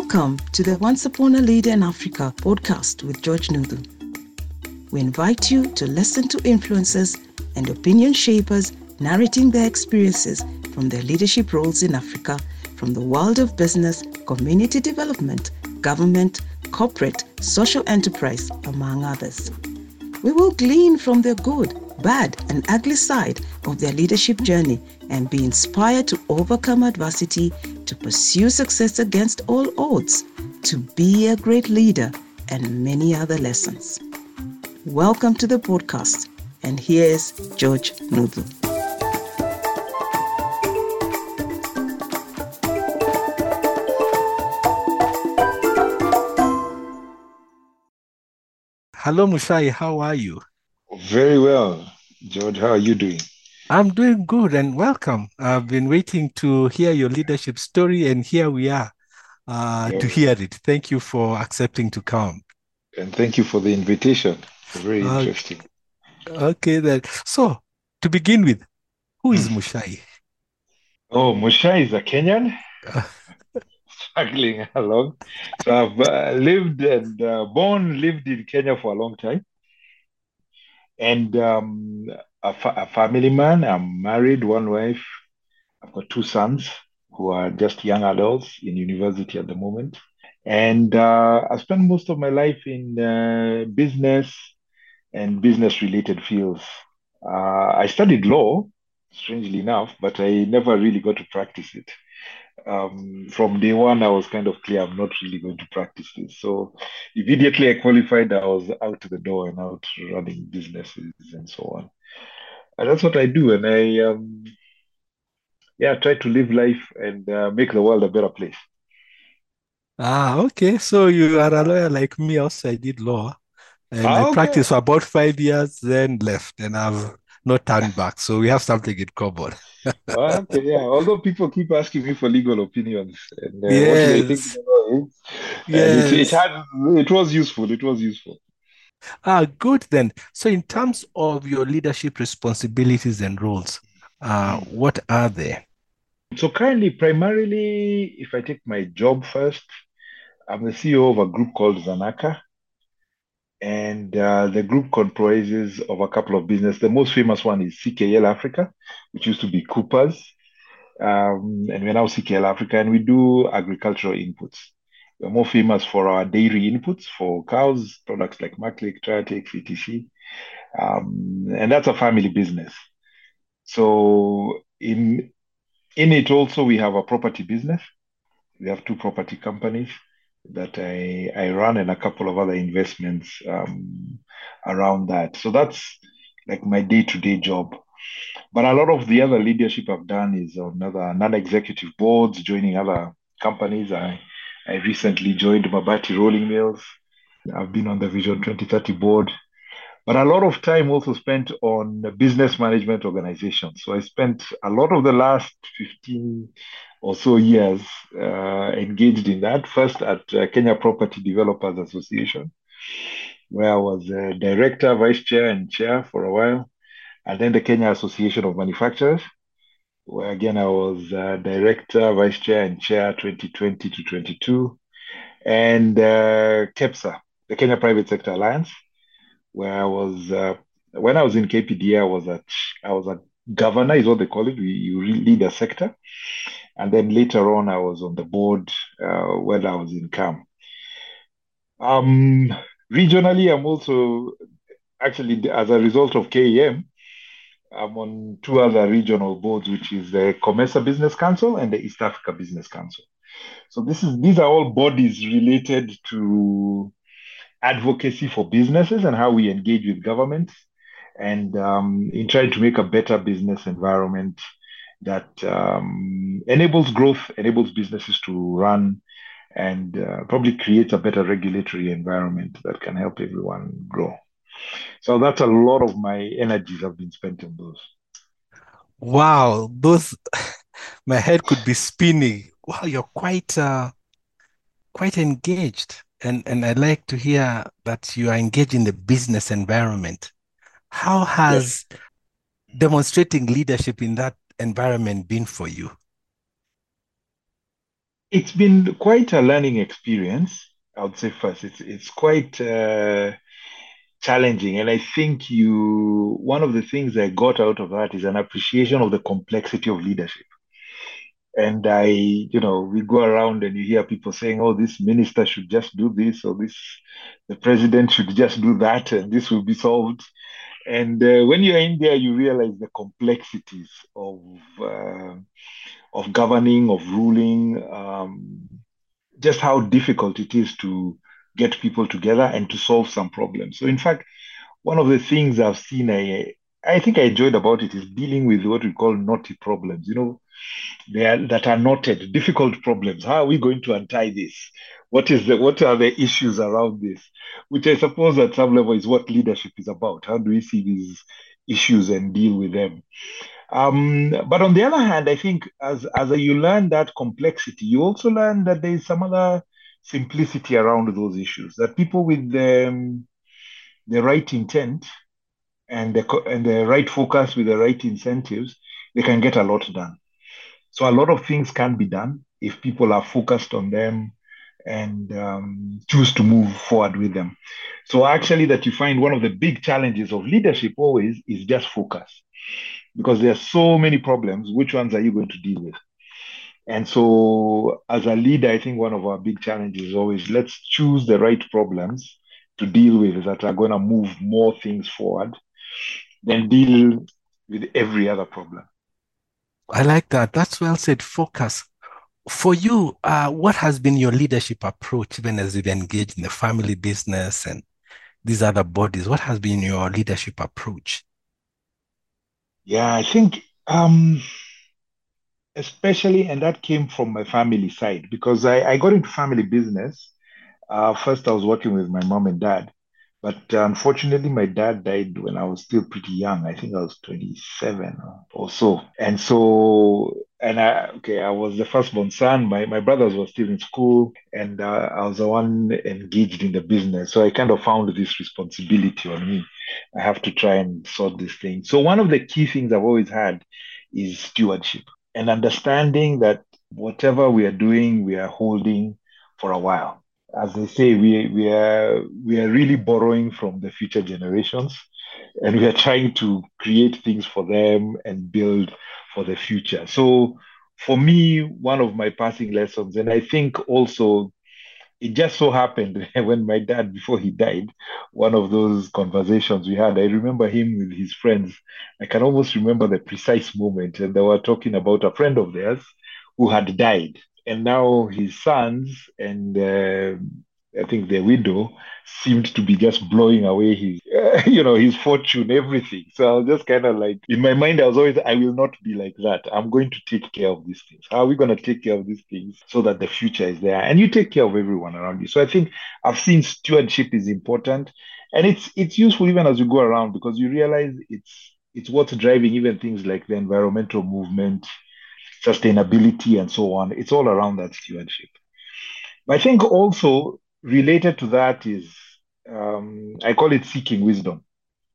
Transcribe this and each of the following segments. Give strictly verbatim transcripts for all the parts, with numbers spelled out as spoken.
Welcome to the Once Upon a Leader in Africa podcast with George Nuthu. We invite you to listen to influencers and opinion shapers narrating their experiences from their leadership roles in Africa, from the world of business, community development, government, corporate, social enterprise, among others. We will glean from their good, bad, and ugly side of their leadership journey and be inspired to overcome adversity, to pursue success against all odds, to be a great leader, and many other lessons. Welcome to the podcast, and here's George Nuthu. Hello, Mushai. How are you? Very well. George, how are you doing? I'm doing good and welcome. I've been waiting to hear your leadership story, and here we are uh, Yeah. to hear it. Thank you for accepting to come. And thank you for the invitation. Very Uh, interesting. okay, then. So, to begin with, who is Mushai? Oh, Musha is a Kenyan, struggling along. So I've uh, lived and uh, born, lived in Kenya for a long time. And um, a, fa- a family man. I'm married, one wife. I've got two sons who are just young adults in university at the moment. And uh, I spent most of my life in uh, business and business related fields. Uh, I studied law, strangely enough, but I never really got to practice it. Um, from day one, I was kind of clear I'm not really going to practice this. So immediately I qualified, I was out the door and out running businesses and so on. And that's what I do. And I, um, yeah, try to live life and uh, make the world a better place. Ah, okay. So you are a lawyer like me. Also, I did law, and I Ah, okay. practiced for about five years, then left, and I've not turned back. So we have something in common. Ah, okay, yeah. Although people keep asking me for legal opinions and uh, what do they think Yes, the law is, and it it yes. had it was useful. It was useful. Ah, good then. So, in terms of your leadership responsibilities and roles, uh, Mm. what are they? So currently, primarily, if I take my job first, I'm the C E O of a group called Zanaka, and uh, the group comprises of a couple of business. The most famous one is C K L Africa, which used to be Coopers, um, and we're now C K L Africa, and we do agricultural inputs. We're more famous for our dairy inputs for cows, products like Maclick, Triatex, et cetera. Um, and that's a family business. So in in it also we have a property business. We have two property companies that I I run and a couple of other investments um, around that. So that's like my day-to-day job. But a lot of the other leadership I've done is on other non-executive boards, joining other companies. I I recently joined Mabati Rolling Mills. I've been on the Vision twenty thirty board, but a lot of time also spent on business management organizations. So I spent a lot of the last fifteen or so years uh, engaged in that. First at uh, Kenya Property Developers Association, where I was uh, director, vice chair, and chair for a while, and then the Kenya Association of Manufacturers, where again I was uh, director, vice chair, and chair twenty twenty to twenty-two, and uh, KEPSA, the Kenya Private Sector Alliance, where I was uh, when I was in K P D, I was a I was a governor, is what they call it. We, you lead a sector, and then later on, I was on the board uh, when I was in C A M. Um, regionally, I'm also actually as a result of K E M, I'm on two other regional boards, which is the COMESA Business Council and the East Africa Business Council. So this is these are all bodies related to advocacy for businesses and how we engage with governments and um, in trying to make a better business environment that um, enables growth, enables businesses to run, and uh, probably creates a better regulatory environment that can help everyone grow. So that's a lot of my energies have been spent on those. Wow, those my head could be spinning. Wow, you're quite uh, quite engaged, and and I like to hear that you are engaged in the business environment. How Yes. has demonstrating leadership in that environment been for you? It's been quite a learning experience. I would say first, it's it's quite uh, challenging, and I think you one of the things I got out of that is an appreciation of the complexity of leadership. And I, you know, we go around and you hear people saying, "Oh, this minister should just do this, or this, the president should just do that, and this will be solved." And uh, when you're in there, you realize the complexities of uh, of governing, of ruling, um, just how difficult it is to get people together and to solve some problems. So, in fact, one of the things I've seen, I I think I enjoyed about it is dealing with what we call knotty problems. You know, they are, that are knotted, difficult problems. How are we going to untie this? What is the what are the issues around this? Which I suppose at some level is what leadership is about. How do we see these issues and deal with them? Um, but on the other hand, I think as as you learn that complexity, you also learn that there is some other simplicity around those issues. That people with the, um, the right intent and the co- and the right focus with the right incentives, they can get a lot done. So a lot of things can be done if people are focused on them and um, choose to move forward with them. So actually, that you find one of the big challenges of leadership always is just focus, because there are so many problems. Which ones are you going to deal with? And so, as a leader, I think one of our big challenges is always let's choose the right problems to deal with that are going to move more things forward than deal with every other problem. I like that. That's well said. Focus. For you, uh, what has been your leadership approach, even as you've engaged in the family business and these other bodies? What has been your leadership approach? Yeah, I think um, especially, and that came from my family side because I, I got into family business. Uh, first, I was working with my mom and dad, but uh, unfortunately, my dad died when I was still pretty young. I think I was twenty-seven or, or so. And so, and I, okay, I was the firstborn son. My, my brothers were still in school, and uh, I was the one engaged in the business. So I kind of found this responsibility on me. I have to try and sort this thing. So, one of the key things I've always had is stewardship and understanding that whatever we are doing, we are holding for a while. As they say, we we are we are really borrowing from the future generations, and we are trying to create things for them and build for the future. So, for me, one of my passing lessons, and I think also it just so happened when my dad, before he died, one of those conversations we had, I remember him with his friends. I can almost remember the precise moment, and they were talking about a friend of theirs who had died, and now his sons and uh, I think the widow seemed to be just blowing away his, you know, his fortune, everything. So I was just kind of like, in my mind, I was always, I will not be like that. I'm going to take care of these things. How are we going to take care of these things so that the future is there? And you take care of everyone around you. So I think I've seen stewardship is important, and it's it's useful even as you go around because you realize it's it's what's driving even things like the environmental movement, sustainability, and so on. It's all around that stewardship. I think also related to that is um, I call it seeking wisdom.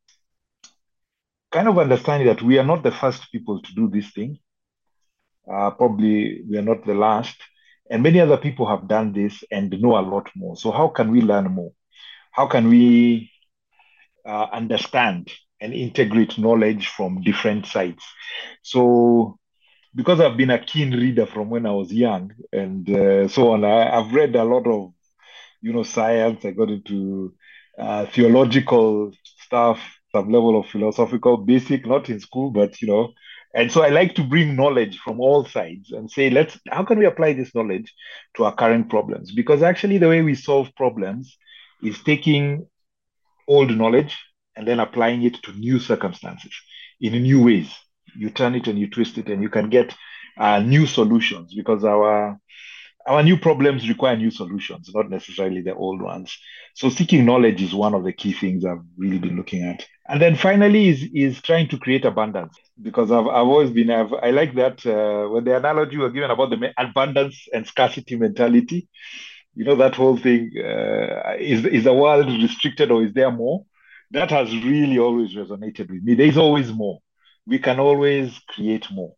Kind of understanding that we are not the first people to do this thing. Uh, probably we are not the last. And many other people have done this and know a lot more. So how can we learn more? How can we uh, understand and integrate knowledge from different sides? So because I've been a keen reader from when I was young and uh, so on, I, I've read a lot of you know, science. I got into uh, theological stuff, some level of philosophical basic, not in school, but you know. And so I like to bring knowledge from all sides and say, let's, how can we apply this knowledge to our current problems? Because actually, the way we solve problems is taking old knowledge and then applying it to new circumstances in new ways. You turn it and you twist it, and you can get uh, new solutions because our our new problems require new solutions, not necessarily the old ones. So seeking knowledge is one of the key things I've really been looking at. And then finally is is trying to create abundance because I've I've always been I've, I like that uh, when the analogy was given about the abundance and scarcity mentality. You know that whole thing uh, is is the world restricted or is there more? That has really always resonated with me. There is always more. We can always create more.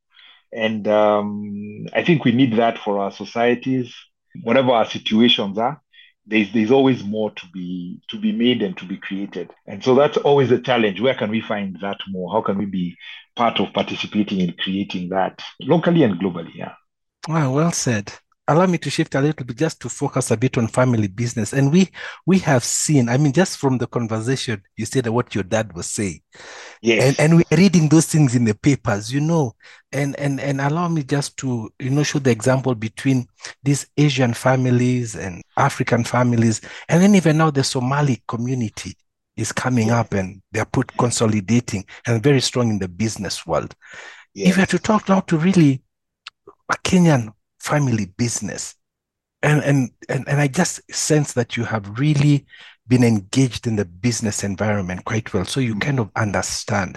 And um, I think we need that for our societies. Whatever our situations are, there's there's always more to be to be made and to be created. And so that's always a challenge. Where can we find that more? How can we be part of participating in creating that locally and globally? Yeah. Wow, well said. Allow me to shift a little bit just to focus a bit on family business. And we we have seen, I mean, just from the conversation, you said what your dad was saying. And Yes. and we're reading those things in the papers, you know. And and and allow me just to, you know, show the example between these Asian families and African families. And then even now the Somali community is coming Yes. up and they're put consolidating and very strong in the business world. If you Yes. had to talk now to really a Kenyan family business. And, and and and I just sense that you have really been engaged in the business environment quite well. So you Mm. kind of understand.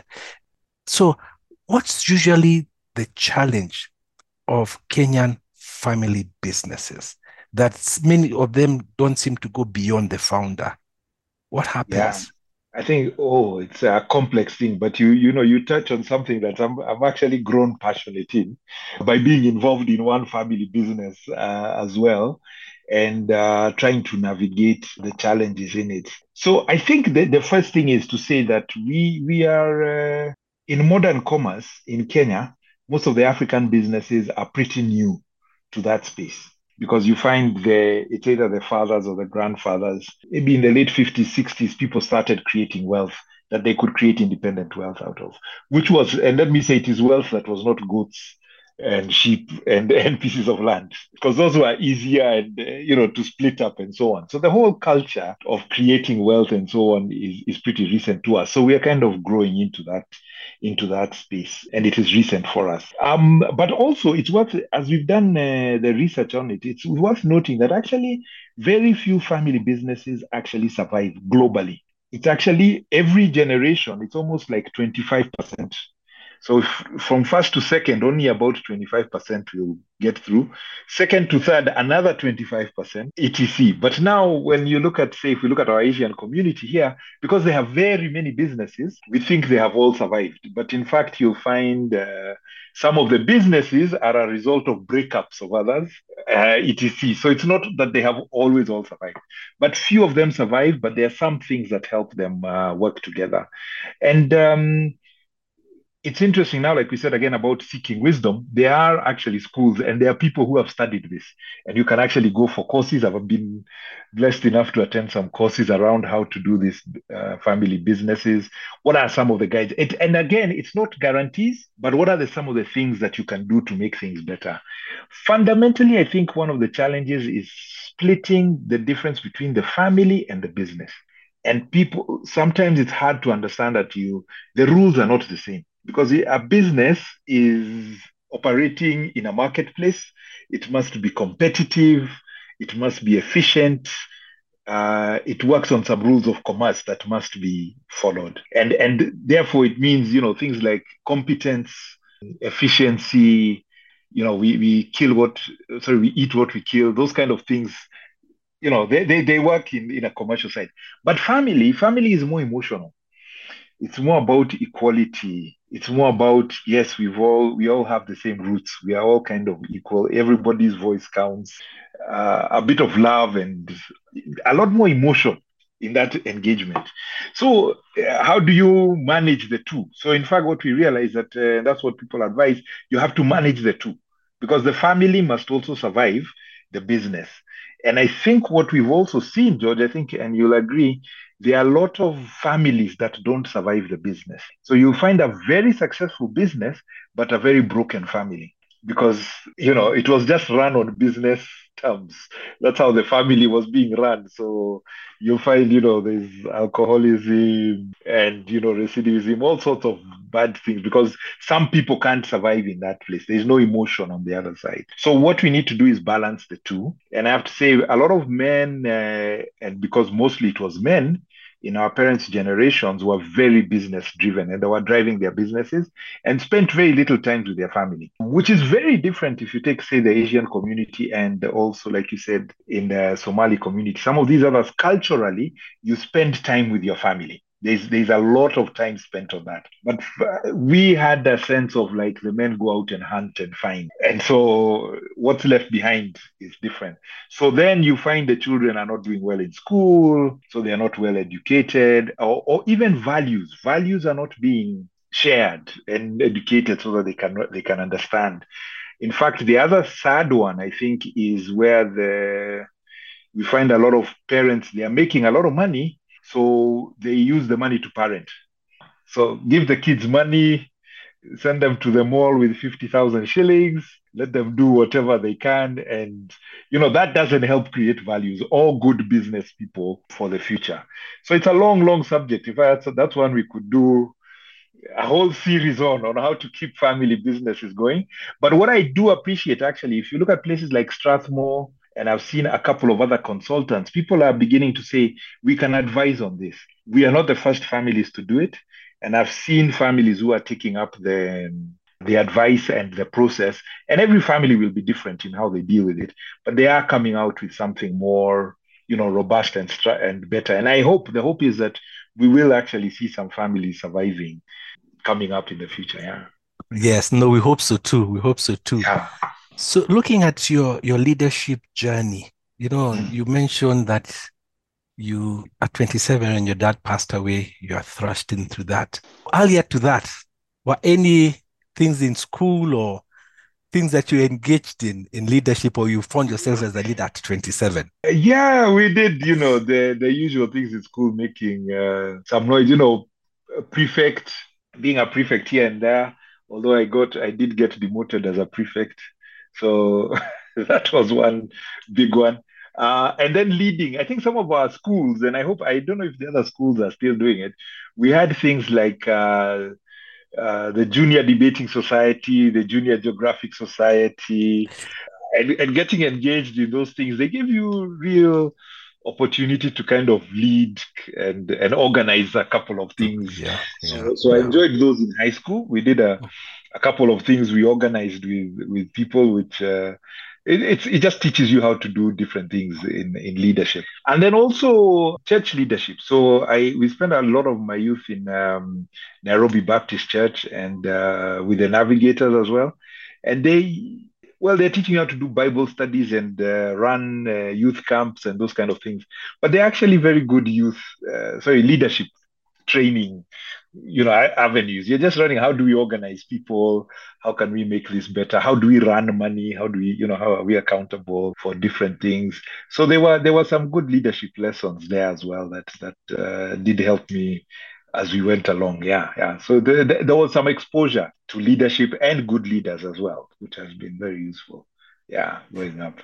So what's usually the challenge of Kenyan family businesses? That many of them don't seem to go beyond the founder. What Yeah. happens? I think, oh, it's a complex thing, but you you know, you touch on something that I'm I'm actually grown passionate in by being involved in one family business uh, as well, and uh, trying to navigate the challenges in it. So I think the, the first thing is to say that we we are uh, in modern commerce in Kenya, most of the African businesses are pretty new to that space because you find the it's either the fathers or the grandfathers. Maybe in the late fifties, sixties, people started creating wealth that they could create independent wealth out of, which was, and let me say, it is wealth that was not goats and sheep and, and pieces of land, because those were easier and uh, you know to split up and so on. So the whole culture of creating wealth and so on is, is pretty recent to us. So we are kind of growing into that into that space, and it is recent for us. Um, but also, it's worth as we've done uh, the research on it. It's worth noting that actually very few family businesses actually survive globally. It's actually every generation. It's almost like twenty-five percent. So if, from first to second, only about twenty-five percent will get through. Second to third, another twenty-five percent, et cetera. But now, when you look at, say, if we look at our Asian community here, because they have very many businesses, we think they have all survived. But in fact, you'll find uh, some of the businesses are a result of breakups of others, uh, et cetera. So it's not that they have always all survived, but few of them survive, but there are some things that help them uh, work together. And um, it's interesting now, like we said again about seeking wisdom, there are actually schools and there are people who have studied this, and you can actually go for courses. I've been blessed enough to attend some courses around how to do these uh, family businesses. What are some of the guides? It, and again, it's not guarantees, but what are the, some of the things that you can do to make things better? Fundamentally, I think one of the challenges is splitting the difference between the family and the business. And people, sometimes it's hard to understand that you the rules are not the same because a business is operating in a marketplace. It must be competitive. It must be efficient. Uh, it works on some rules of commerce that must be followed, and and therefore it means you know things like competence, efficiency. You know, we we kill what sorry we eat what we kill. Those kind of things. You know, they they, they work in in a commercial side, but family family is more emotional. It's more about equality. It's more about, yes, we've all we all have the same roots. We are all kind of equal. Everybody's voice counts. Uh, a bit of love and a lot more emotion in that engagement. So uh, how do you manage the two? So in fact, what we realize that uh, that's what people advise. You have to manage the two because the family must also survive the business. And I think what we've also seen, George, I think, and you'll agree, there are a lot of families that don't survive the business. So you'll find a very successful business, but a very broken family because, you know, it was just run on business terms. That's how the family was being run. So you'll find, you know, there's alcoholism and, you know, recidivism, all sorts of bad things because some people can't survive in that place. There's no emotion on the other side. So what we need to do is balance the two. And I have to say, a lot of men, uh, and because mostly it was men, in our parents' generations were very business driven and they were driving their businesses and spent very little time with their family, which is very different if you take, say, the Asian community and also, like you said, in the Somali community. Some of these others, culturally, you spend time with your family There's there's a lot of time spent on that. But f- we had a sense of like the men go out and hunt and find. And so what's left behind is different. So then you find the children are not doing well in school, so they're not well educated, or, or even values. Values are not being shared and educated so that they can they can understand. In fact, the other sad one, I think, is where the we find a lot of parents, they are making a lot of money, so they use the money to parent. So give the kids money, send them to the mall with fifty thousand shillings, let them do whatever they can. And, you know, that doesn't help create values or good business people for the future. So it's a long, long subject. In fact, that's, that's one we could do a whole series on on how to keep family businesses going. But what I do appreciate actually, if you look at places like Strathmore, and I've seen a couple of other consultants, people are beginning to say we can advise on this. We are not the first families to do it, and I've seen families who are taking up the the advice and the process. And every family will be different in how they deal with it, but they are coming out with something more, you know, robust and stra- and better. And I hope the hope is that we will actually see some families surviving coming up in the future. Yeah. Yes, no, we hope so too. We hope so too. Yeah. So looking at your your leadership journey, you know, Mm. you mentioned that you at twenty-seven and your dad passed away, you are thrust into that. Earlier to that, were any things in school or things that you engaged in in leadership, or you found yourself as a leader at twenty-seven? Yeah, we did, you know, the the usual things in school, making uh, some noise, you know, a prefect, being a prefect here and there. Although I got, I did get demoted as a prefect, so that was one big one. Uh, and then leading, I think some of our schools, and I hope I don't know if the other schools are still doing it. We had things like uh, uh, the Junior Debating Society, the Junior Geographic Society, and, and getting engaged in those things, they give you real opportunity to kind of lead and and organize a couple of things. Yeah, yeah, So so I yeah. enjoyed those in high school. We did a, a couple of things we organized with with people, which uh, it, it's it just teaches you how to do different things in in leadership, and then also church leadership. So I we spent a lot of my youth in um, Nairobi Baptist Church and uh, with the Navigators as well, and they well, they're teaching you how to do Bible studies and uh, run uh, youth camps and those kind of things. But they're actually very good youth, uh, sorry, leadership training, you know, avenues. You're just learning how do we organize people? How can we make this better? How do we run money? How do we, you know, how are we accountable for different things? So there were there were some good leadership lessons there as well that that uh, did help me as we went along. Yeah, yeah. So there, there there was some exposure to leadership and good leaders as well, which has been very useful. Yeah, growing up.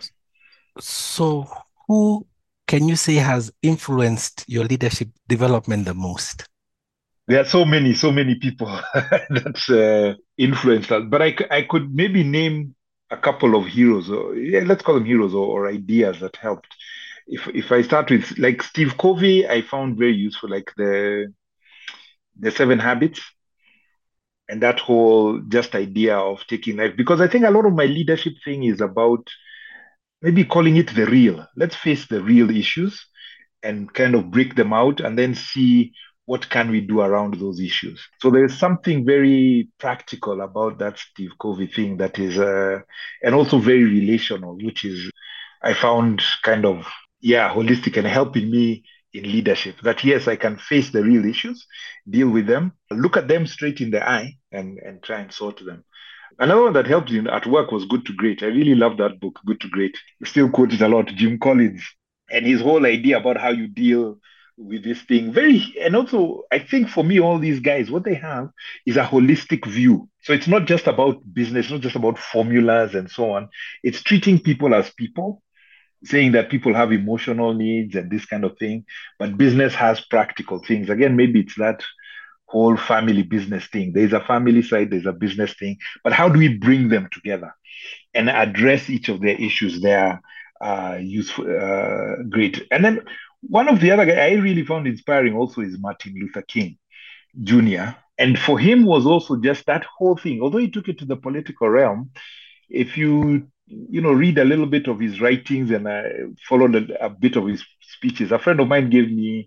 So who can you say has influenced your leadership development the most? There are so many, so many people that's uh, influenced us. But I, c- I could maybe name a couple of heroes, or yeah, let's call them heroes or, or ideas that helped. If if I start with like Steve Covey, I found very useful, like the the Seven Habits and that whole just idea of taking life. Because I think a lot of my leadership thing is about maybe calling it the real. Let's face the real issues and kind of break them out and then see what can we do around those issues. So there's something very practical about that Steve Covey thing that is uh, and also very relational, which is I found kind of yeah holistic and helping me in leadership. That yes, I can face the real issues, deal with them, look at them straight in the eye, and and try and sort them. Another one that helped me at work was Good to Great. I really love that book, Good to Great. I still quote it a lot, Jim Collins, and his whole idea about how you deal with this thing. Very, and also, I think for me, all these guys, what they have is a holistic view. So it's not just about business, not just about formulas and so on. It's treating people as people, saying that people have emotional needs and this kind of thing, but business has practical things. Again, maybe it's that whole family business thing. There's a family side, there's a business thing, but how do we bring them together and address each of their issues there? Uh, useful, uh, great. And then one of the other guy I really found inspiring also is Martin Luther King Junior And for him was also just that whole thing. Although he took it to the political realm, if you you know read a little bit of his writings and uh, followed a, a bit of his speeches, a friend of mine gave me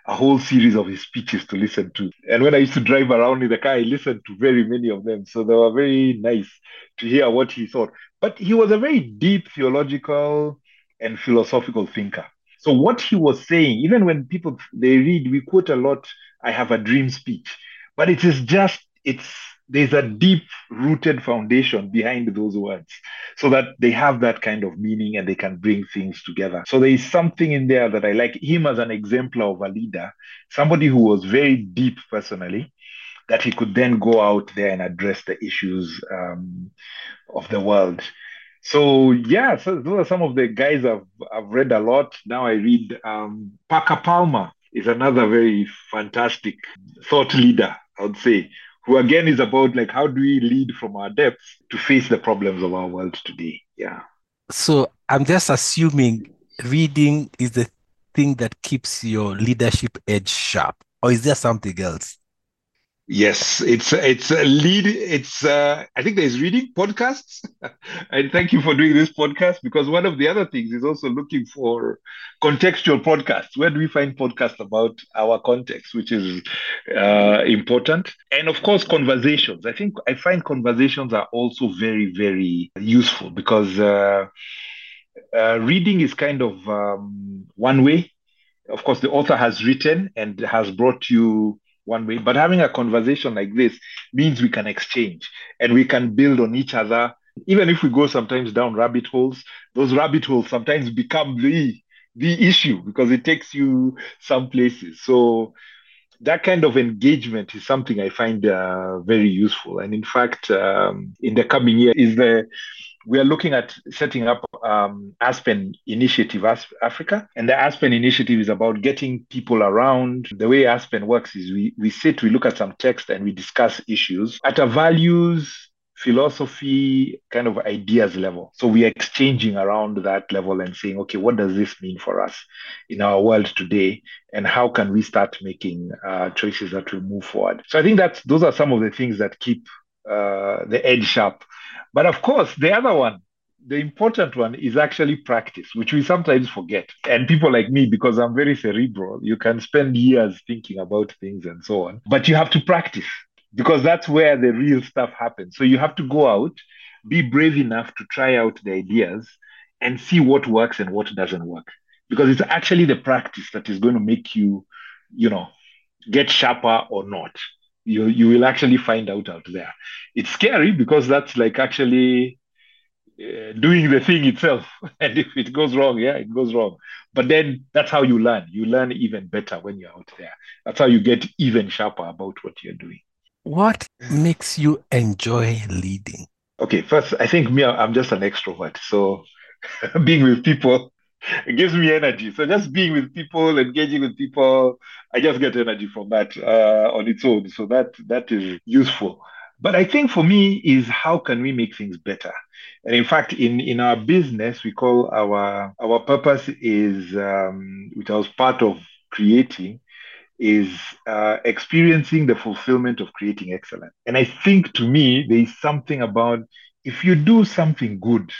a whole series of his speeches to listen to. And when I used to drive around in the car, I listened to very many of them. So they were very nice to hear what he thought. But he was a very deep theological and philosophical thinker. So what he was saying, even when people they read, we quote a lot, I have a dream speech, but it is just, it's there's a deep rooted foundation behind those words so that they have that kind of meaning and they can bring things together. So there is something in there that I like him as an exemplar of a leader, somebody who was very deep personally, that he could then go out there and address the issues um, of the world. So yeah, so those are some of the guys I've I've read a lot. Now I read um, Parker Palmer is another very fantastic thought leader, I would say, who again is about like how do we lead from our depths to face the problems of our world today. Yeah. So I'm just assuming reading is the thing that keeps your leadership edge sharp, or is there something else? Yes, it's it's a lead. It's uh, I think there's reading podcasts, and thank you for doing this podcast because one of the other things is also looking for contextual podcasts. Where do we find podcasts about our context, which is uh, important, and of course conversations. I think I find conversations are also very very useful because uh, uh, reading is kind of um, one way. Of course, the author has written and has brought you one way, but having a conversation like this means we can exchange and we can build on each other. Even if we go sometimes down rabbit holes, those rabbit holes sometimes become the the issue because it takes you some places. So that kind of engagement is something I find uh, very useful. And in fact, um, in the coming year, is the we are looking at setting up um, Aspen Initiative As- Africa. And the Aspen Initiative is about getting people around. The way Aspen works is we, we sit, we look at some text, and we discuss issues at a values, philosophy, kind of ideas level. So we are exchanging around that level and saying, okay, what does this mean for us in our world today? And how can we start making uh, choices that will move forward? So I think that those are some of the things that keep uh, the edge sharp. But of course, the other one, the important one is actually practice, which we sometimes forget. And people like me, because I'm very cerebral, you can spend years thinking about things and so on, but you have to practice because that's where the real stuff happens. So you have to go out, be brave enough to try out the ideas and see what works and what doesn't work. Because it's actually the practice that is going to make you, you know, get sharper or not. You you will actually find out out there. It's scary because that's like actually uh, doing the thing itself. And if it goes wrong, yeah, it goes wrong. But then that's how you learn. You learn even better when you're out there. That's how you get even sharper about what you're doing. What makes you enjoy leading? Okay, first, I think me, I'm just an extrovert. So being with people, it gives me energy. So just being with people, engaging with people, I just get energy from that uh, on its own. So that that is useful. But I think for me is how can we make things better? And in fact, in in our business, we call our our purpose is um, which I was part of creating is uh, experiencing the fulfillment of creating excellence. And I think to me, there is something about if you do something good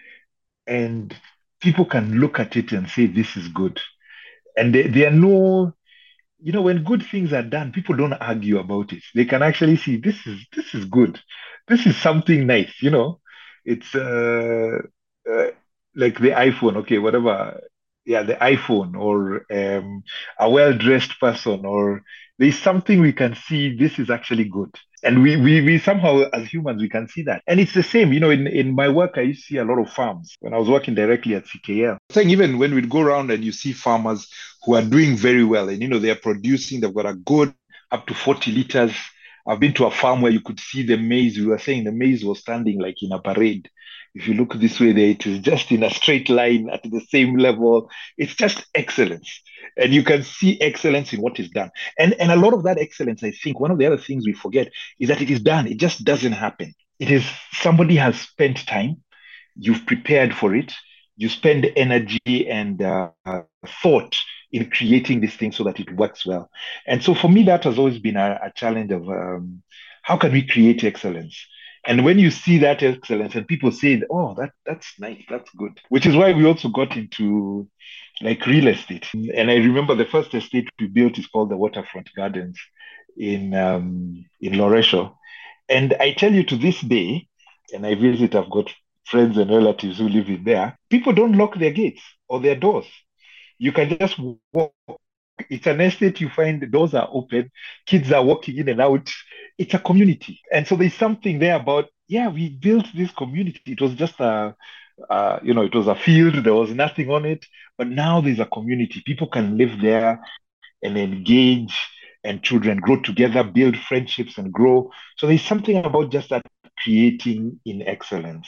and people can look at it and say, this is good. And there, there are no, you know, when good things are done, people don't argue about it. They can actually see this is this is good. This is something nice, you know. It's uh, uh, like the iPhone, okay, whatever. Yeah, the iPhone or um, a well-dressed person, or there's something we can see this is actually good. And we, we we somehow as humans we can see that. And it's the same, you know, in, in my work, I used to see a lot of farms when I was working directly at C K L. I think even when we'd go around and you see farmers who are doing very well and you know they're producing, they've got a good up to forty liters. I've been to a farm where you could see the maize. We were saying the maize was standing like in a parade. If you look this way, there it is just in a straight line at the same level. It's just excellence. And you can see excellence in what is done. And, and a lot of that excellence, I think, one of the other things we forget is that it is done. It just doesn't happen. It is somebody has spent time, you've prepared for it, you spend energy and uh, thought in creating this thing so that it works well. And so for me, that has always been a, a challenge of um, how can we create excellence? And when you see that excellence and people say, oh, that that's nice, that's good, which is why we also got into like real estate. And I remember the first estate we built is called the Waterfront Gardens in um, in Loresho. And I tell you to this day, and I visit, I've got friends and relatives who live in there, people don't lock their gates or their doors. You can just walk. It's an estate, you find the doors are open, kids are walking in and out. It's a community. And so there's something there about, yeah, we built this community. It was just a, uh, you know, it was a field, there was nothing on it. But now there's a community. People can live there and engage, and children grow together, build friendships and grow. So there's something about just that creating in excellence.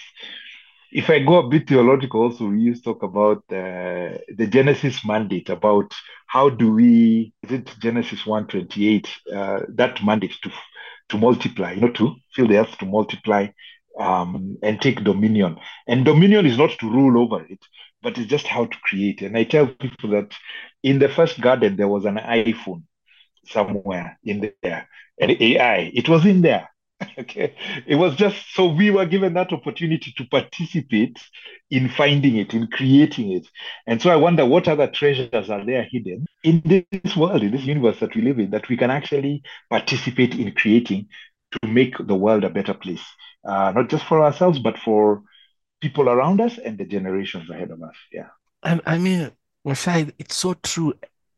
If I go a bit theological, also, we used to talk about uh, the Genesis mandate about how do we, is it Genesis one twenty-eight, uh, that mandate to to multiply, you know, to fill the earth, to multiply um, and take dominion. And dominion is not to rule over it, but it's just how to create. And I tell people that in the first garden, there was an iPhone somewhere in there, an A I. It was in there. Okay. It was just so we were given that opportunity to participate in finding it, in creating it. And so I wonder what other treasures are there hidden in this world, in this universe that we live in, that we can actually participate in creating to make the world a better place, uh, not just for ourselves, but for people around us and the generations ahead of us. Yeah. And I mean, Mashai, it's so true.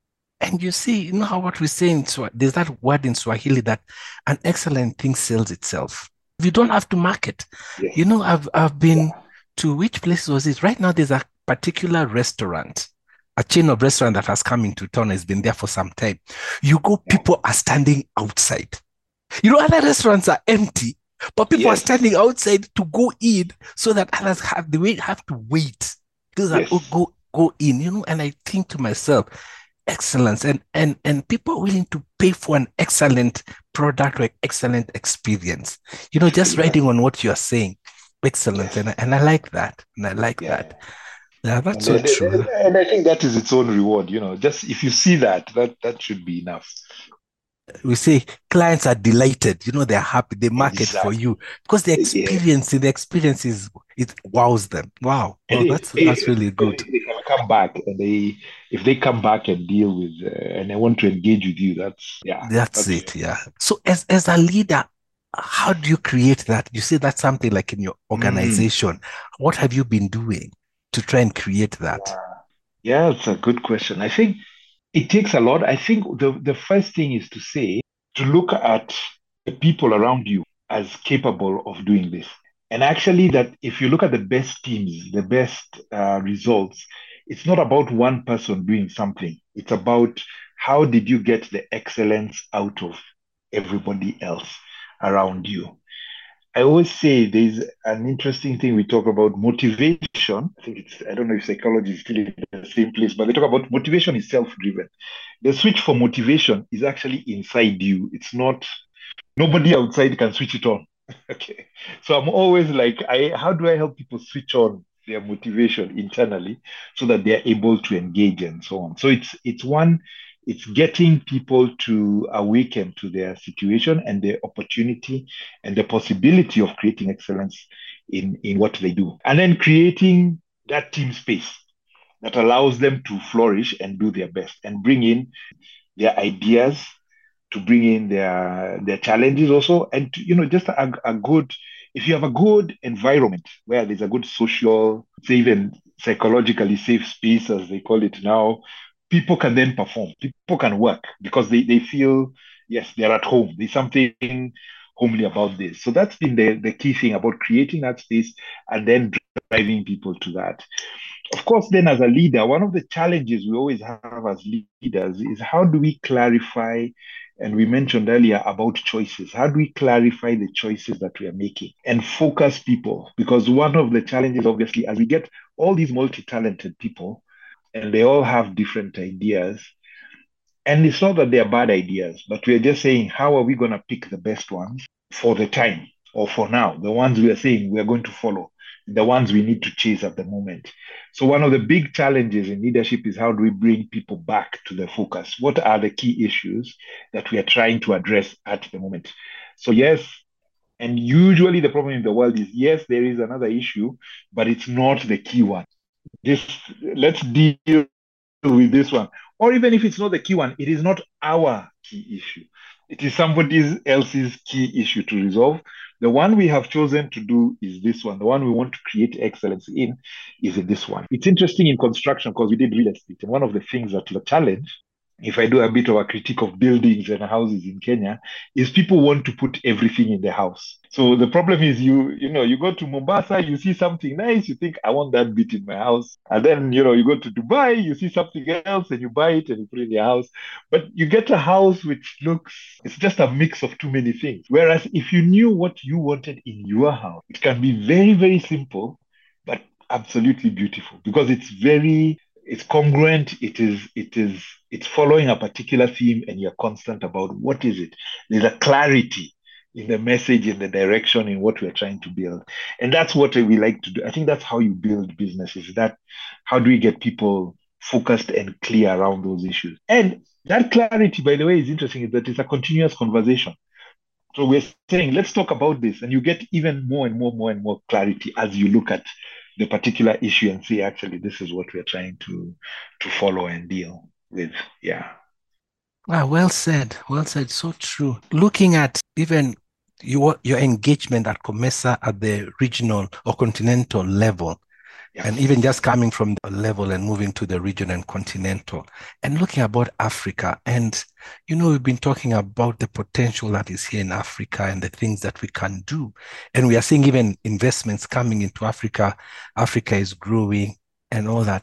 And you see, you know how what we say in Swahili, there's that word in Swahili that an excellent thing sells itself. You don't have to market. Yes. You know, I've I've been Yeah. to which place was it? Right now, there's a particular restaurant, a chain of restaurant that has come into town, has been there for some time. You go, Yeah. people are standing outside. You know, other restaurants are empty, but people are Yes. standing outside to go in so that others have the wait have to wait. Those are Yes. oh, go go in, you know. And I think to myself, excellence and and and people are willing to pay for an excellent product or excellent experience. You know, just Exactly. riding on what you're saying, excellence, Yes. and I- and I like that, and I like Yeah. that. Yeah, that's And, so then- true. and I think that is its own reward, you know. Just if you see that, that that should be enough. We say clients are delighted. You know, they're happy. They market for Exactly. you because the Yeah. experience, the experience is it wows them. Wow, And well, they, that's they, that's really they, good. they can come back, and they if they come back and deal with uh, and they want to engage with you, that's yeah, That's that's it. Yeah. So as as a leader, how do you create that? You say that's something like in your mm, organization. What have you been doing to try and create that? yeah. Yeah, it's a good question. I think it takes a lot. I think the the first thing is to say to look at the people around you as capable of doing this. And actually, that if you look at the best teams, the best uh, results, it's not about one person doing something. It's about how did you get the excellence out of everybody else around you. I always say there's an interesting thing we talk about motivation. I think it's, I don't know if psychology is still in the same place, but they talk about motivation is self driven. The switch for motivation is actually inside you. It's not, nobody outside can switch it on. Okay. So I'm always like, I how do I help people switch on their motivation internally so that they're able to engage and so on. So it's it's one, it's getting people to awaken to their situation and the opportunity and the possibility of creating excellence in, in what they do. And then creating that team space that allows them to flourish and do their best and bring in their ideas, to bring in their their challenges also, and to, you know, just a, a good, if you have a good environment where there's a good social, say even psychologically safe space as they call it now, people can then perform, people can work because they, they feel yes, they're at home, there's something homely about this. So that's been the, the key thing about creating that space and then driving people to that. Of course, then as a leader, one of the challenges we always have as leaders is how do we clarify, and we mentioned earlier about choices. How do we clarify the choices that we are making and focus people? Because one of the challenges, obviously, as we get all these multi-talented people and they all have different ideas, and it's not that they're bad ideas, but we're just saying, how are we going to pick the best ones for the time or for now? The ones we are saying we are going to follow, the ones we need to chase at the moment. So, one of the big challenges in leadership is how do we bring people back to the focus? What are the key issues that we are trying to address at the moment? So, yes, and usually the problem in the world is yes, there is another issue, but it's not the key one. This let's deal with this one. Or even if it's not the key one, it is not our key issue. It is somebody else's key issue to resolve. The one we have chosen to do is this one. The one we want to create excellence in is in this one. It's interesting in construction because we did real estate. And one of the things that the challenge, if I do a bit of a critique of buildings and houses in Kenya, is people want to put everything in the house. So the problem is you, you know, you go to Mombasa, you see something nice, you think, I want that bit in my house. And then, you know, you go to Dubai, you see something else and you buy it and you put it in your house. But you get a house which looks, it's just a mix of too many things. Whereas if you knew what you wanted in your house, it can be very, very simple, but absolutely beautiful because it's very, it's congruent, it is, it is, it's following a particular theme and you're constant about what is it. There's a clarity in the message, in the direction, in what we're trying to build. And that's what we like to do. I think that's how you build businesses. That how do we get people focused and clear around those issues? And that clarity, by the way, is interesting, is that it's a continuous conversation. So we're saying, let's talk about this. And you get even more and more, more and more clarity as you look at the particular issue and say, actually, this is what we're trying to to follow and deal with. Yeah. Ah, well said. Well said. So true. Looking at even your your engagement at COMESA at the regional or continental level, Yeah. and even just coming from the level and moving to the region and continental, and looking about Africa. And, you know, we've been talking about the potential that is here in Africa and the things that we can do. And we are seeing even investments coming into Africa. Africa is growing and all that.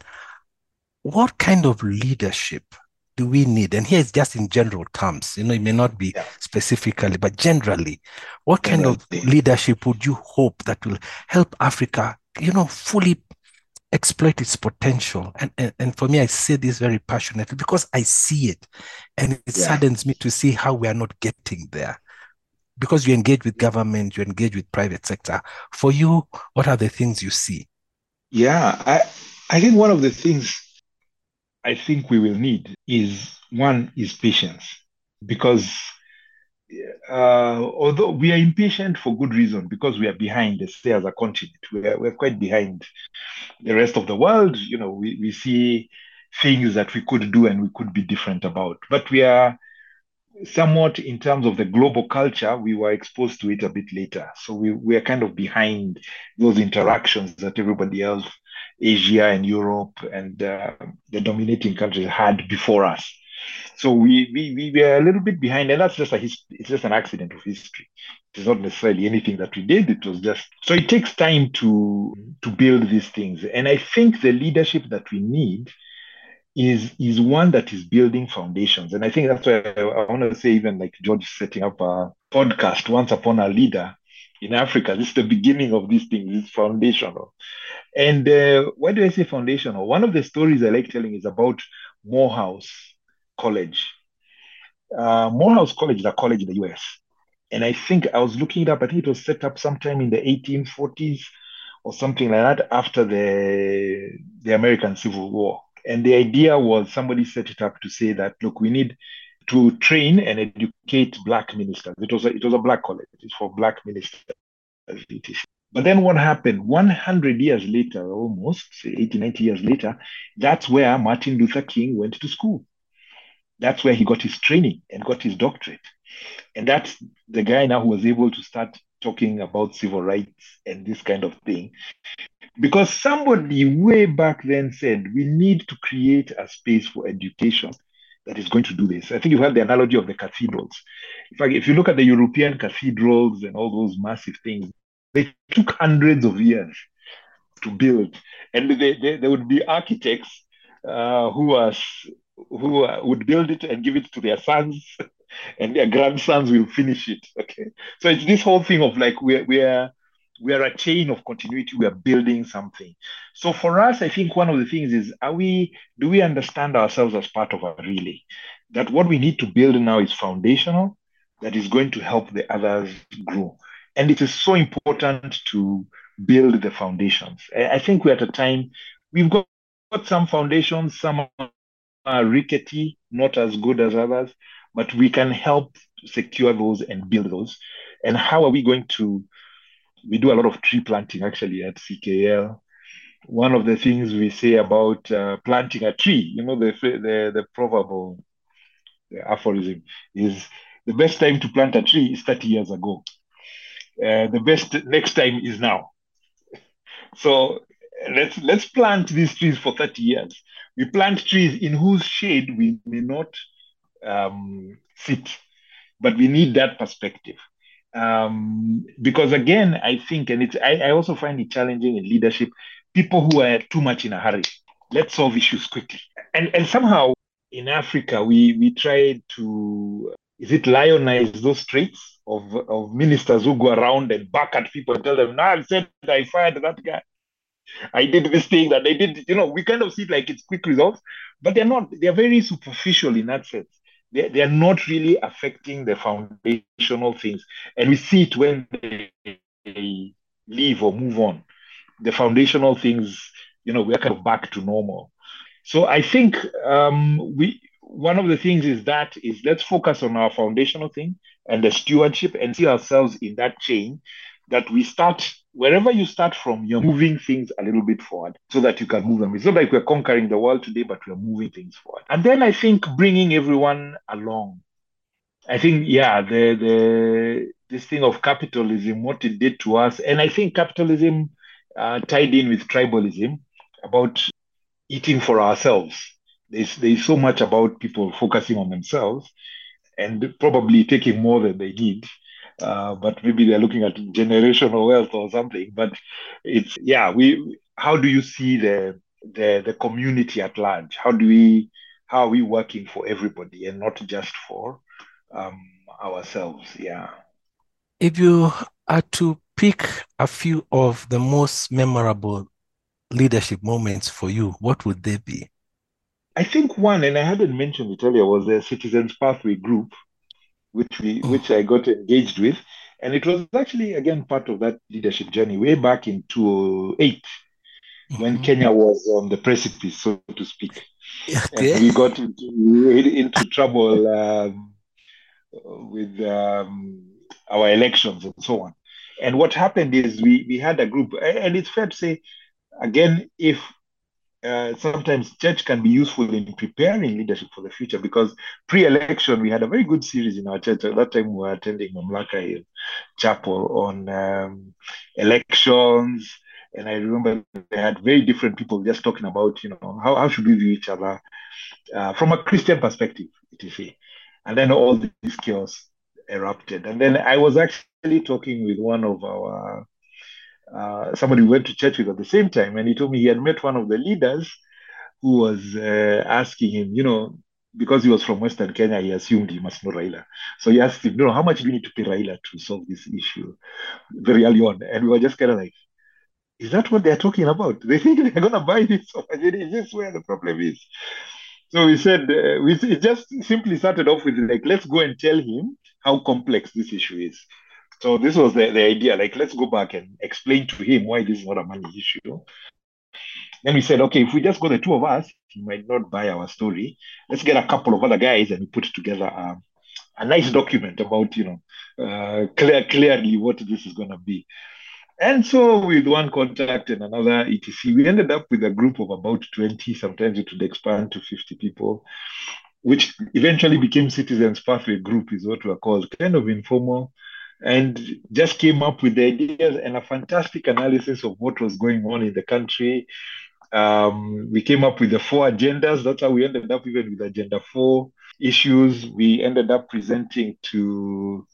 What kind of leadership do we need? And here it's just in general terms, you know, it may not be Yeah. specifically, but generally, what kind of Generally. leadership would you hope that will help Africa, you know, fully exploit its potential? And, and, and for me, I say this very passionately because I see it and it Yeah. saddens me to see how we are not getting there. Because you engage with government, you engage with private sector. For you, what are the things you see? Yeah. I I think one of the things I think we will need is one is patience because uh, although we are impatient for good reason because we are behind, let's say as a continent, we are, we're quite behind the rest of the world. You know, we, we see things that we could do and we could be different about, but we are somewhat in terms of the global culture, we were exposed to it a bit later. So we, we are kind of behind those interactions that everybody else, Asia and Europe and uh, the dominating countries had before us. So we, we we were a little bit behind, and that's just a his, it's just an accident of history. It's not necessarily anything that we did. It was just so it takes time to to build these things. And I think the leadership that we need is is one that is building foundations. And I think that's why I, I want to say, even like George setting up a podcast, Once Upon a Leader in Africa. This is the beginning of these things. It's foundational. And uh, why do I say foundational? One of the stories I like telling is about Morehouse College. Uh, Morehouse College is a college in the U S. And I think I was looking it up. I think it was set up sometime in the eighteen forties or something like that after the the American Civil War. And the idea was somebody set it up to say that, look, we need to train and educate black ministers. It was a, it was a black college. It's for black ministers. But then what happened? one hundred years later, almost, say eighty, ninety years later, that's where Martin Luther King went to school. That's where he got his training and got his doctorate. And that's the guy now who was able to start talking about civil rights and this kind of thing. Because somebody way back then said, we need to create a space for education that is going to do this. I think you have the analogy of the cathedrals. In fact, if you look at the European cathedrals and all those massive things, they took hundreds of years to build. And they, they, there would be architects uh, who, was, who uh, would build it and give it to their sons, and their grandsons will finish it. Okay. So it's this whole thing of like, we're, we're, we are a chain of continuity. We are building something. So for us, I think one of the things is, are we, do we understand ourselves as part of a relay? That what we need to build now is foundational, that is going to help the others grow. And it is so important to build the foundations. I think we're at a time, we've got, got some foundations, some are rickety, not as good as others, but we can help secure those and build those. And how are we going to, we do a lot of tree planting actually at C K L. one of the things we say about uh, planting a tree, you know, the the the proverb or the aphorism is the best time to plant a tree is thirty years ago. Uh, the best next time is now. So let's let's plant these trees for thirty years. We plant trees in whose shade we may not um, sit, but we need that perspective. Um, because again, I think, and it's I, I also find it challenging in leadership, people who are too much in a hurry. Let's solve issues quickly. And and somehow in Africa we we try to, is it lionize those traits of of ministers who go around and back at people and tell them, no, I said I fired that guy. I did this thing that they did, you know, we kind of see it like it's quick results, but they're not, they're very superficial in that sense. They, they are not really affecting the foundational things. And we see it when they leave or move on. The foundational things, you know, we're kind of back to normal. So I think um, we one of the things is that is let's focus on our foundational thing and the stewardship and see ourselves in that chain, that we start wherever you start from, you're moving things a little bit forward so that you can move them. It's not like we're conquering the world today, but we're moving things forward. And then I think bringing everyone along. I think, yeah, the the this thing of capitalism, what it did to us, and I think capitalism uh, tied in with tribalism about eating for ourselves. There's there's so much about people focusing on themselves and probably taking more than they need. Uh, but maybe they're looking at generational wealth or something. But it's yeah, we how do you see the the the community at large? How do we how are we working for everybody and not just for um, ourselves? Yeah. If you are to pick a few of the most memorable leadership moments for you, what would they be? I think one, and I hadn't mentioned it earlier, was the Citizens Pathway group, which we Oh. which I got engaged with. And it was actually again part of that leadership journey way back in two thousand eight when Mhm. Kenya was on the precipice, so to speak. And Okay. we got into, into trouble um, with um, our elections and so on. And what happened is we, we had a group, and it's fair to say, again, if uh, sometimes church can be useful in preparing leadership for the future, because pre-election we had a very good series in our church. At that time we were attending Mamlaka Hill Chapel on um, elections, and I remember they had very different people just talking about, you know, how, how should we view each other uh, from a Christian perspective, et cetera. And then all this chaos erupted. And then I was actually talking with one of our uh, somebody we went to church with at the same time, and he told me he had met one of the leaders who was uh, asking him, you know, because he was from Western Kenya, he assumed he must know Raila. So he asked him, you know, how much do you need to pay Raila to solve this issue very early on? And we were just kind of like, is that what they're talking about? They think they're going to buy this. Is this where the problem is? So we said, uh, we it just simply started off with like, let's go and tell him how complex this issue is. So this was the, the idea, like, let's go back and explain to him why this is not a money issue. Then we said, okay, if we just go the two of us, he might not buy our story. Let's get a couple of other guys and we put together a, a nice document about, you know, uh, clear clearly what this is going to be. And so with one contact and another et cetera, we ended up with a group of about twenty. Sometimes it would expand to fifty people, which eventually became Citizens Pathway Group, is what we're called, kind of informal, and just came up with the ideas and a fantastic analysis of what was going on in the country. Um, we came up with the four agendas. That's how we ended up even with Agenda four issues. We ended up presenting to,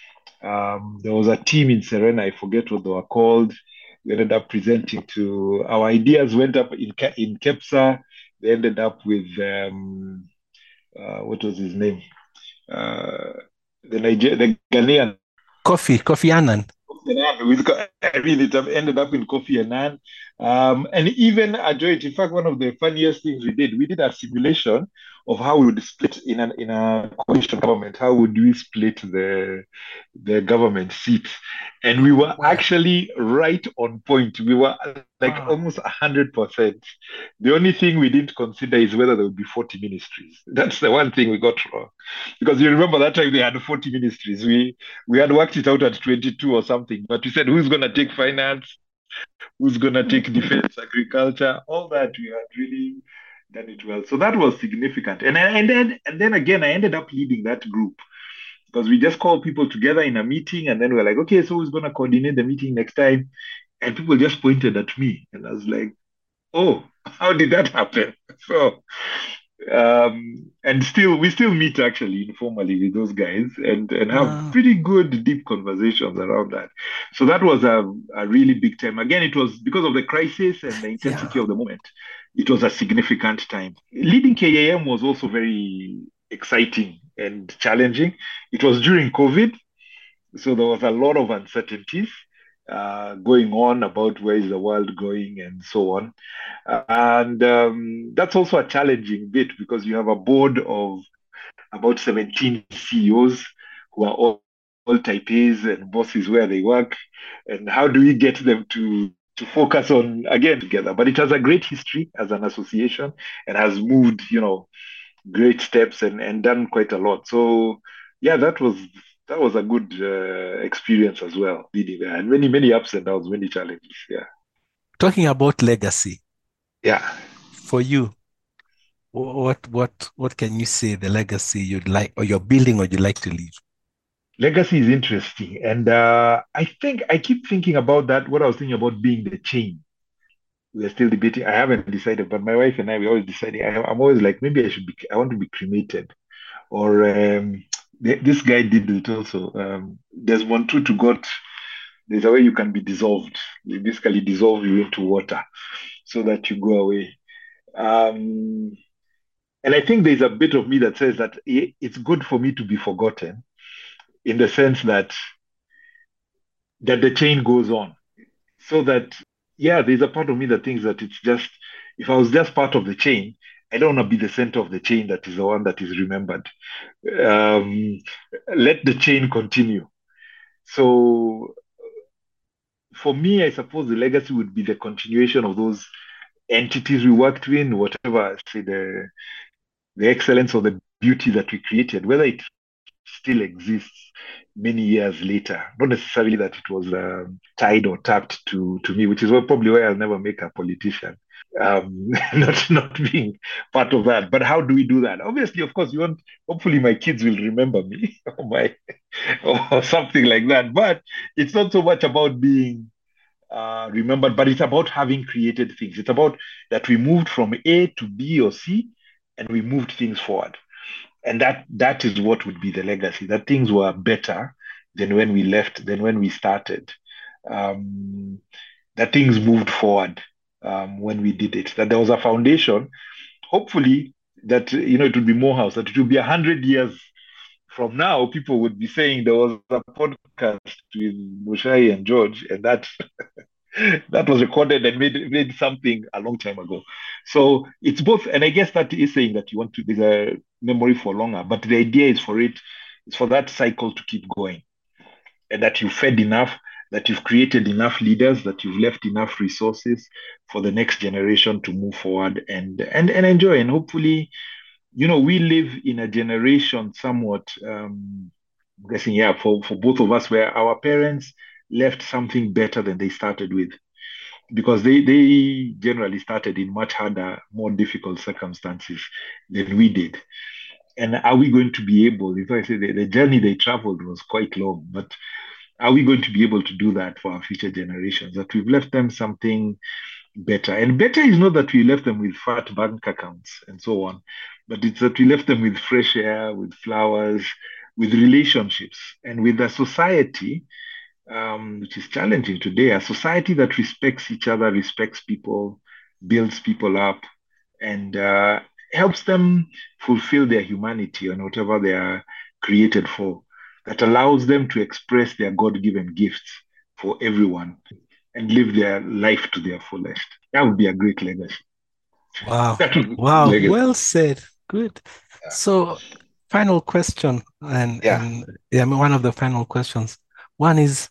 um, there was a team in Serena, I forget what they were called. We ended up presenting to, our ideas went up in, in KEPSA. They ended up with, um, uh, what was his name? Uh, the Niger- the Ghanaian. Kofi, Kofi Annan. With, I mean, it ended up in Kofi Annan. Um, and even Ajoit, in fact, one of the funniest things we did, we did a simulation of how we would split in an in a coalition government. How would we split the the government seats? And we were Wow. actually right on point. We were like Wow. almost a hundred percent. The only thing we didn't consider is whether there would be forty ministries. That's the one thing we got wrong. Because you remember that time they had forty ministries. We we had worked it out at twenty-two or something, but we said who's gonna take finance? who's going to take defense, agriculture, all that. We had really done it well. So that was significant. And, and, then, and then again, I ended up leading that group because we just called people together in a meeting and then we we're like, okay, so who's going to coordinate the meeting next time? And people just pointed at me. And I was like, oh, how did that happen? So, um, and still, we still meet actually informally with those guys and, and have Wow. pretty good, deep conversations around that. So that was a, a really big time. Again, it was because of the crisis and the intensity Yeah. of the moment. It was a significant time. Leading K A M was also very exciting and challenging. It was during COVID, so there was a lot of uncertainties uh, going on about where is the world going and so on. And um, that's also a challenging bit because you have a board of about seventeen C E Os who are all, all type A's and bosses where they work. And how do we get them to to focus on again together? But it has a great history as an association and has moved, you know, great steps and, and done quite a lot. So yeah, that was that was a good uh, experience as well, leading there, and many many ups and downs, many challenges. Yeah, Talking about legacy, yeah. for you, wh- what what what can you say the legacy you'd like or you're building or you'd like to leave? Legacy is interesting, and uh, I think I keep thinking about that. What I was thinking about being the chain. We are still debating. I haven't decided, but my wife and I we always deciding. I, I'm always like, maybe I should be. I want to be cremated, or um, th- this guy did it also. Um, there's one truth to God. There's a way you can be dissolved. They basically dissolve you into water so that you go away. Um, and I think there's a bit of me that says that i- it's good for me to be forgotten in the sense that that the chain goes on. So that yeah, there's a part of me that thinks that it's just if I was just part of the chain, I don't want to be the center of the chain that is the one that is remembered. Um, Let the chain continue. So for me, I suppose the legacy would be the continuation of those entities we worked with, whatever, say the the excellence or the beauty that we created, whether it still exists many years later. Not necessarily that it was um, tied or tapped to to me, which is what, probably why I'll never make a politician. Um, not not being part of that. But how do we do that? Obviously, of course, you want. Hopefully, my kids will remember me or my or something like that. But it's not so much about being uh, remembered, but it's about having created things. It's about that we moved from A to B or C, and we moved things forward. And that that is what would be the legacy. That things were better than when we left, than when we started. Um, that things moved forward um, when we did it. That there was a foundation. Hopefully, that you know it would be Morehouse. That it would be a hundred years from now. People would be saying there was a podcast with Mushai and George, and that that was recorded and made made something a long time ago. So it's both, and I guess that is saying that you want to there's a memory for longer, but the idea is for it is for that cycle to keep going, and that you fed enough, that you've created enough leaders, that you've left enough resources for the next generation to move forward and and and enjoy. And hopefully, you know, we live in a generation somewhat. Um, I'm guessing, yeah, for for both of us, where our parents left something better than they started with because they they generally started in much harder, more difficult circumstances than we did. And are we going to be able? If I say the, the journey they traveled was quite long, but are we going to be able to do that for our future generations? That we've left them something better, and better is not that we left them with fat bank accounts and so on, but it's that we left them with fresh air, with flowers, with relationships, and with a society um, which is challenging today. A society that respects each other, respects people, builds people up, and uh, helps them fulfill their humanity and whatever they are created for, that allows them to express their God given gifts for everyone and live their life to their fullest. That would be a great legacy. Wow. That would be a Wow. legacy. Well said. Good. So, final question, and Yeah. and yeah, one of the final questions. One is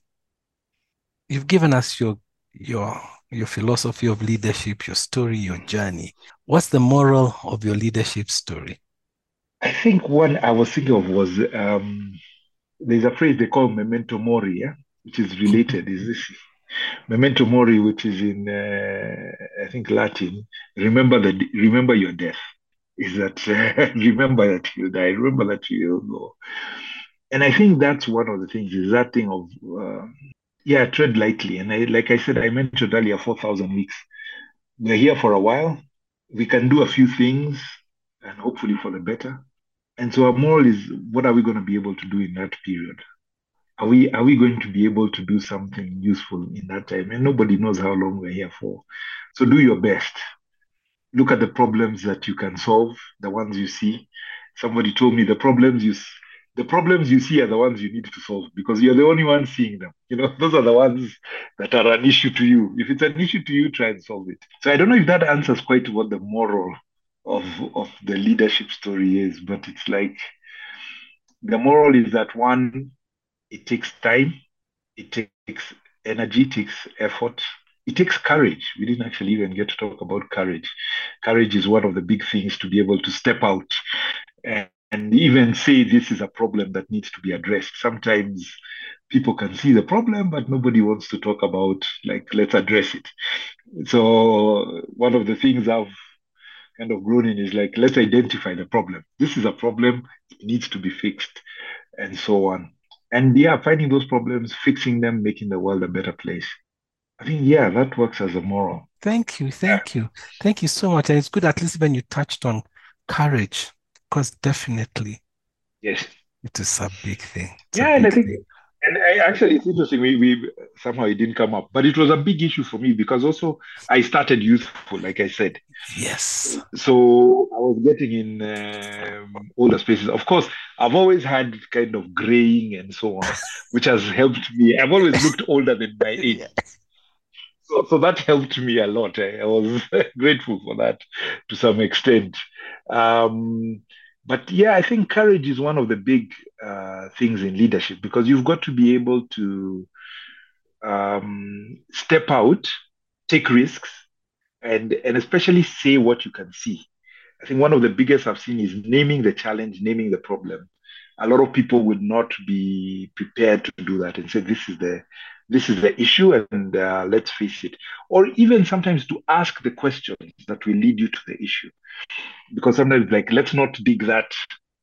you've given us your your your philosophy of leadership, your story, your journey. What's the moral of your leadership story? I think one I was thinking of was um, there's a phrase they call memento mori, yeah? Which is related. Is this? Memento mori, which is in uh, I think Latin. Remember the remember your death. Is that uh, remember that you die, remember that you will go. And I think that's one of the things. Is that thing of uh, yeah, tread lightly. And I, like I said, I mentioned earlier, four thousand weeks. We're here for a while. We can do a few things, and hopefully for the better. And so our moral is, what are we going to be able to do in that period? Are we are we going to be able to do something useful in that time? And nobody knows how long we're here for. So do your best. Look at the problems that you can solve, the ones you see. Somebody told me the problems you the problems you see are the ones you need to solve because you're the only one seeing them. You know, those are the ones that are an issue to you. If it's an issue to you, try and solve it. So I don't know if that answers quite what the moral of of the leadership story is, but it's like the moral is that one, it takes time, it takes energy, it takes effort, it takes courage. We didn't actually even get to talk about courage. Courage is one of the big things to be able to step out and, and even say this is a problem that needs to be addressed. Sometimes people can see the problem, but nobody wants to talk about, like, let's address it. So one of the things I've kind of grown in is like, let's identify the problem. This is a problem, it needs to be fixed, and so on. And yeah, finding those problems, fixing them, making the world a better place. I think, yeah, that works as a moral. Thank you. Thank yeah. you. Thank you so much. And it's good, at least when you touched on courage, because definitely, yes, it is a big thing. It's yeah, and I think, thing. and I, actually, it's interesting. We, we somehow it didn't come up, but it was a big issue for me because also I started youthful, like I said. Yes. So I was getting in um, older spaces. Of course, I've always had kind of graying and so on, which has helped me. I've always looked older than my age. Yes. So, so that helped me a lot. I, I was grateful for that to some extent. Um, but yeah, I think courage is one of the big uh, things in leadership because you've got to be able to um, step out, take risks, and and especially say what you can see. I think one of the biggest I've seen is naming the challenge, naming the problem. A lot of people would not be prepared to do that and say, this is the this is the issue and uh, let's face it. Or even sometimes to ask the questions that will lead you to the issue. Because sometimes, like, let's not dig that.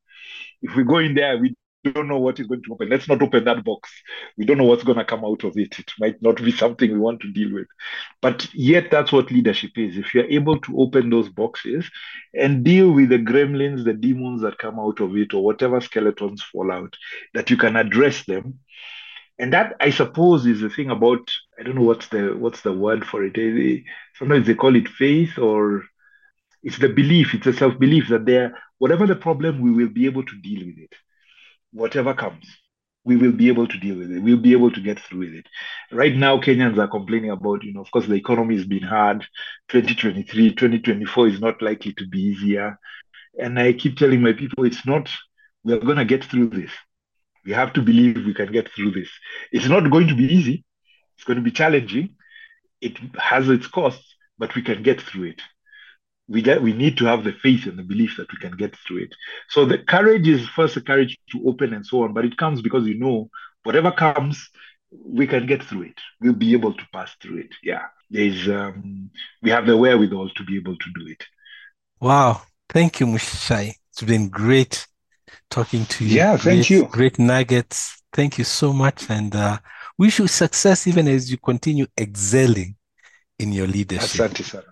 If we go in there, we don't know what is going to happen. Let's not open that box. We don't know what's going to come out of it. It might not be something we want to deal with. But yet, that's what leadership is. If you're able to open those boxes and deal with the gremlins, the demons that come out of it, or whatever skeletons fall out, that you can address them. And that, I suppose, is the thing about, I don't know what's the what's the word for it. Sometimes they call it faith, or it's the belief, it's a self-belief that there, whatever the problem, we will be able to deal with it. Whatever comes, we will be able to deal with it. We'll be able to get through with it. Right now, Kenyans are complaining about, you know, of course, the economy has been hard. twenty twenty-three, twenty twenty-four is not likely to be easier. And I keep telling my people, it's not, we're going to get through this. We have to believe we can get through this. It's not going to be easy. It's going to be challenging. It has its costs, but we can get through it. We get, we need to have the faith and the belief that we can get through it. So the courage is first the courage to open and so on, but it comes because you know whatever comes, we can get through it. We'll be able to pass through it. Yeah, there's um, we have the wherewithal to be able to do it. Wow, thank you, Mushai. It's been great talking to you. Yeah, great, thank you. Great nuggets. Thank you so much, and uh, wish you success even as you continue excelling in your leadership. Asante sana.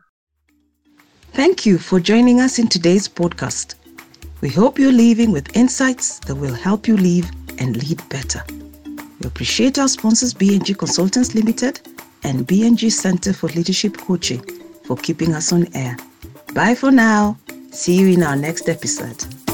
Thank you for joining us in today's podcast. We hope you're leaving with insights that will help you live and lead better. We appreciate our sponsors, B N G Consultants Limited and B N G Center for Leadership Coaching, for keeping us on air. Bye for now. See you in our next episode.